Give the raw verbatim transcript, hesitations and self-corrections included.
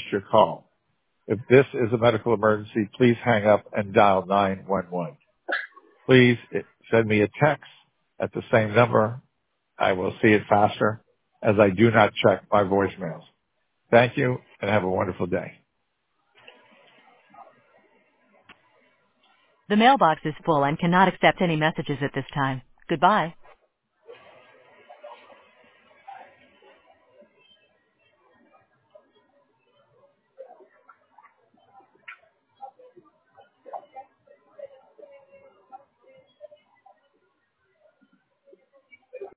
your call. If this is a medical emergency, please hang up and dial nine one one. Please send me a text at the same number. I will see it faster as I do not check my voicemails. Thank you and have a wonderful day. The mailbox is full and cannot accept any messages at this time. Goodbye.